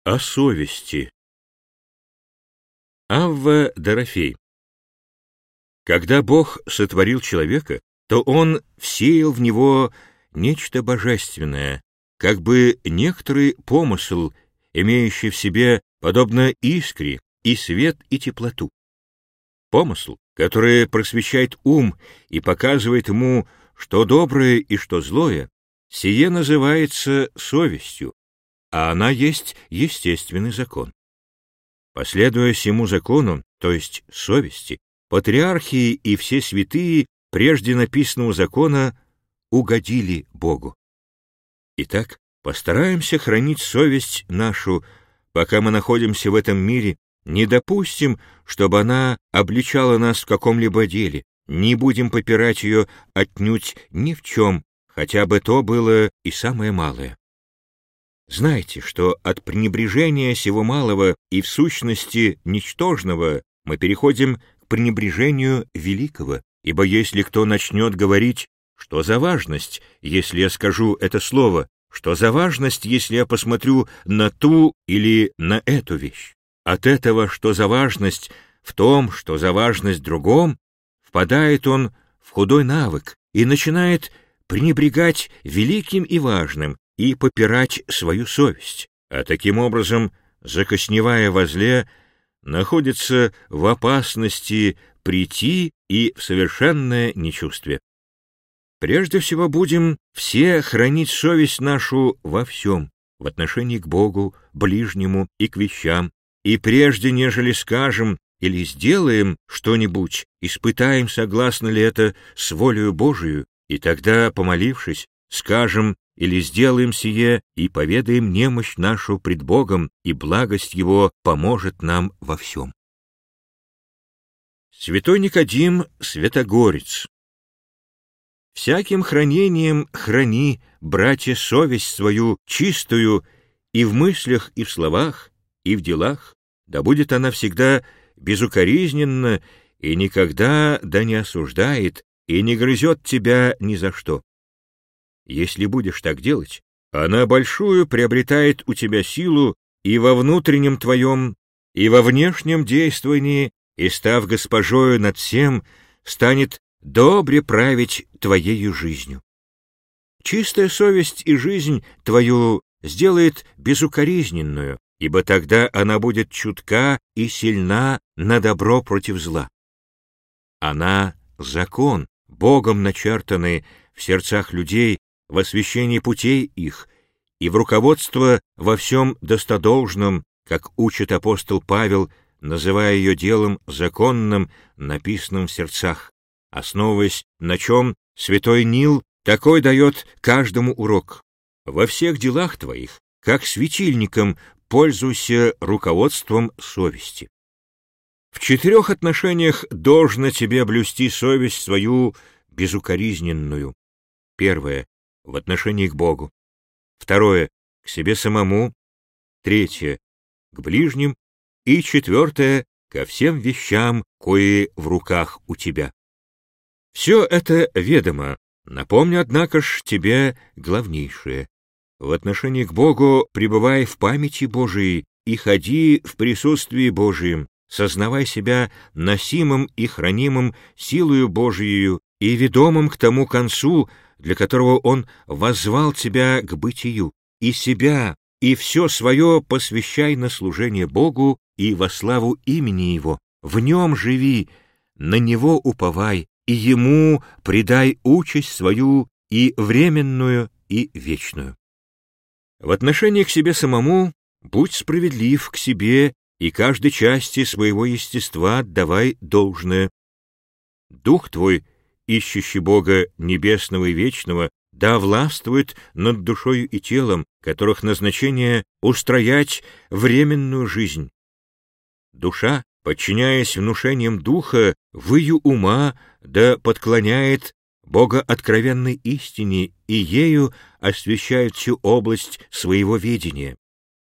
О совести. Авва Дорофей. Когда Бог сотворил человека, то Он всеял в него нечто божественное, как бы некоторый помысл, имеющий в себе, подобно искре, и свет, и теплоту. Помысл, который просвещает ум и показывает ему, что доброе и что злое, сие называется совестью, а она есть естественный закон. Последуя сему закону, то есть совести, патриархи и все святые прежде написанного закона угодили Богу. Итак, постараемся хранить совесть нашу, пока мы находимся в этом мире, не допустим, чтобы она обличала нас в каком-либо деле, не будем попирать ее отнюдь ни в чем, хотя бы то было и самое малое. Знайте, что от пренебрежения сего малого и в сущности ничтожного мы переходим к пренебрежению великого, ибо если кто начнет говорить, что за важность, если я скажу это слово, что за важность, если я посмотрю на ту или на эту вещь, от этого, что за важность в том, что за важность в другом, впадает он в худой навык и начинает пренебрегать великим и важным, и попирать свою совесть, а таким образом, закосневая во зле, находится в опасности прийти и в совершенное нечувствие. Прежде всего будем все хранить совесть нашу во всем, в отношении к Богу, ближнему и к вещам, и прежде, нежели скажем или сделаем что-нибудь, испытаем, согласно ли это с волею Божию, и тогда, помолившись, скажем или сделаем сие и поведаем немощь нашу пред Богом, и благость Его поможет нам во всем. Святой Никодим Святогорец. Всяким хранением храни, братья, совесть свою чистую и в мыслях, и в словах, и в делах, да будет она всегда безукоризненна и никогда да не осуждает и не грызет тебя ни за что. Если будешь так делать, она большую приобретает у тебя силу и во внутреннем твоем, и во внешнем действовании, и, став госпожою над всем, станет добре править твоею жизнью. Чистая совесть и жизнь твою сделает безукоризненную, ибо тогда она будет чутка и сильна на добро против зла. Она — закон, Богом начертанный в сердцах людей, в освящении путей их и в руководство во всем достодолжном, как учит апостол Павел, называя ее делом законным, написанным в сердцах, основываясь на чем святой Нил такой дает каждому урок. Во всех делах твоих, как светильником, пользуйся руководством совести. В 4 отношениях должно тебе блюсти совесть свою безукоризненную. 1. В отношении к Богу. 2. К себе самому. 3. К ближним. И 4. Ко всем вещам, кои в руках у тебя. Все это ведомо. Напомню, однако ж, тебе главнейшее. В отношении к Богу пребывай в памяти Божией и ходи в присутствии Божием, сознавай себя носимым и хранимым силою Божией и ведомым к тому концу, для которого Он воззвал тебя к бытию, и себя, и все свое посвящай на служение Богу и во славу имени Его. В Нем живи, на Него уповай, и Ему предай участь свою и временную, и вечную. В отношении к себе самому будь справедлив к себе и каждой части своего естества отдавай должное. Дух твой, ищущий Бога небесного и вечного, да властвует над душою и телом, которых назначение устроять временную жизнь. Душа, подчиняясь внушениям духа, выю ума, да подклоняет Бога откровенной истине и ею освещает всю область своего ведения.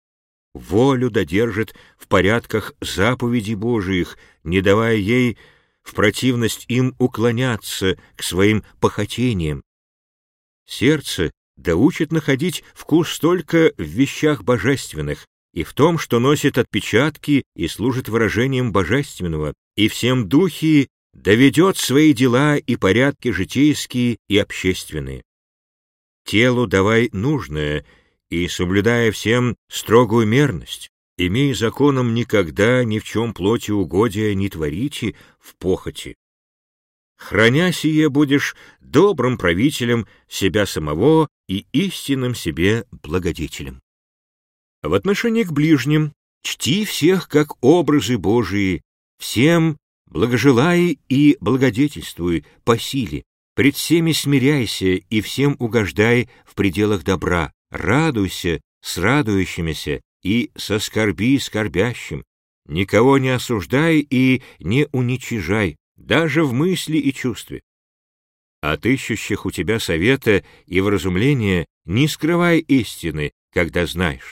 Волю додержит в порядках заповедей Божиих, не давая ей в противность им уклоняться к своим похотениям. Сердце да учит находить вкус только в вещах божественных, и в том, что носит отпечатки и служит выражением божественного, и всем духе доведет свои дела и порядки житейские и общественные. Телу давай нужное, и, соблюдая всем строгую мерность, имей законом никогда ни в чем плоти угодия не творите в похоти. Храня сие, будешь добрым правителем себя самого и истинным себе благодетелем. В отношении к ближним чти всех как образы Божии, всем благожелай и благодетельствуй по силе, пред всеми смиряйся и всем угождай в пределах добра, радуйся с радующимися и соскорби скорбящим, никого не осуждай и не уничижай, даже в мысли и чувстве. От ищущих у тебя совета и вразумления не скрывай истины, когда знаешь.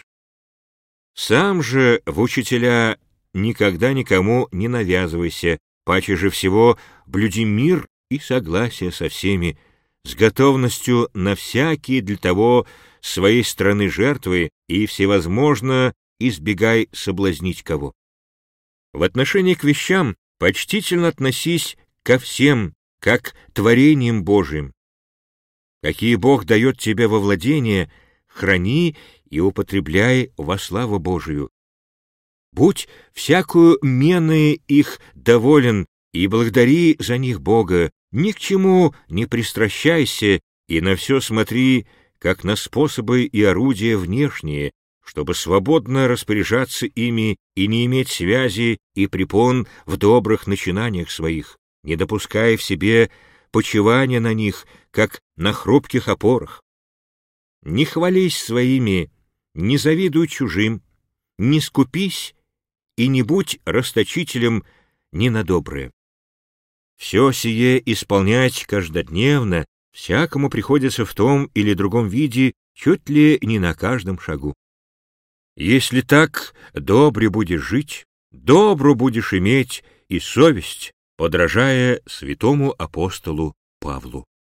Сам же в учителя никогда никому не навязывайся, паче же всего блюди мир и согласие со всеми, с готовностью на всякие для того своей стороны жертвы и всевозможно избегай соблазнить кого. В отношении к вещам почтительно относись ко всем, как творениям Божиим. Какие Бог дает тебе во владение, храни и употребляй во славу Божию. Будь всякую мены их доволен и благодари за них Бога, ни к чему не пристращайся и на все смотри, как на способы и орудия внешние, чтобы свободно распоряжаться ими и не иметь связи и препон в добрых начинаниях своих, не допуская в себе почивания на них, как на хрупких опорах. Не хвались своими, не завидуй чужим, не скупись и не будь расточителем ни на доброе. Все сие исполнять каждодневно всякому приходится в том или другом виде, чуть ли не на каждом шагу. Если так добре будешь жить, добру будешь иметь и совесть, подражая святому апостолу Павлу.